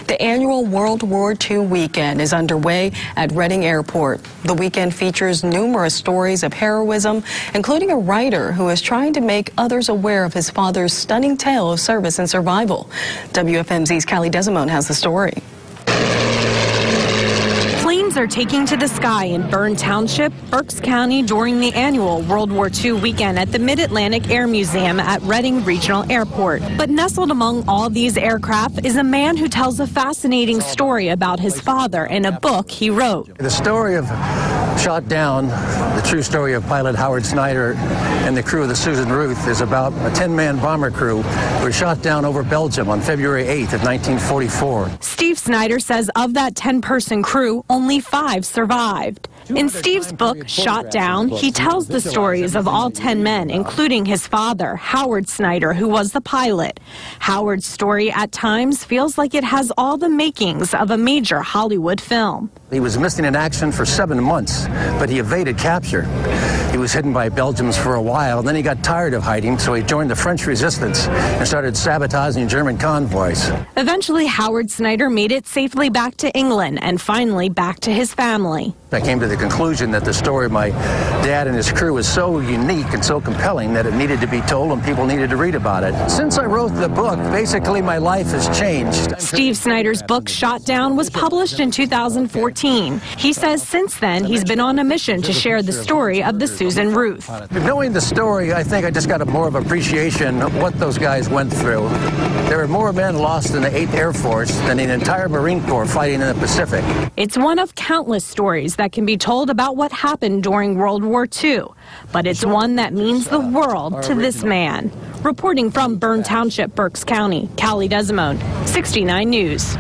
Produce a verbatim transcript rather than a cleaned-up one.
The annual World War Two weekend is underway at Reading Airport. The weekend features numerous stories of heroism, including a writer who is trying to make others aware of his father's stunning tale of service and survival. W F M Z's Callie Desimone has the story. Planes are taking to the sky in Bern Township, Berks County during the annual World War Two weekend at the Mid-Atlantic Air Museum at Reading Regional Airport. But nestled among all these aircraft is a man who tells a fascinating story about his father in a book he wrote. The story of Shot Down, the true story of pilot Howard Snyder and the crew of the Susan Ruth, is about a ten-man bomber crew who were shot down over Belgium on February eighth of nineteen forty-four. Steve Snyder says of that ten-person crew, only five survived. In Steve's book, Shot Down, he tells the stories of all ten men, including his father, Howard Snyder, who was the pilot. Howard's story at times feels like it has all the makings of a major Hollywood film. He was missing in action for seven months, but he evaded capture. He was hidden by Belgians for a while, then he got tired of hiding, so he joined the French resistance and started sabotaging German convoys. Eventually, Howard Snyder made it safely back to England and finally back to his family. I came to the conclusion that the story of my dad and his crew was so unique and so compelling that it needed to be told and people needed to read about it. Since I wrote the book, basically my life has changed. Steve Snyder's book, Shot Down, was published in two thousand fourteen. He says since then he's been on a mission to share the story of the Susan Ruth. Knowing the story, I think I just got a more of appreciation of what those guys went through. There were more men lost in the eighth Air Force than the entire Marine Corps fighting in the Pacific. It's one of countless stories that can be told about what happened during World War Two, but it's one that means the world to this man. Reporting from Bern Township, Berks County, Callie Desimone, sixty-nine News.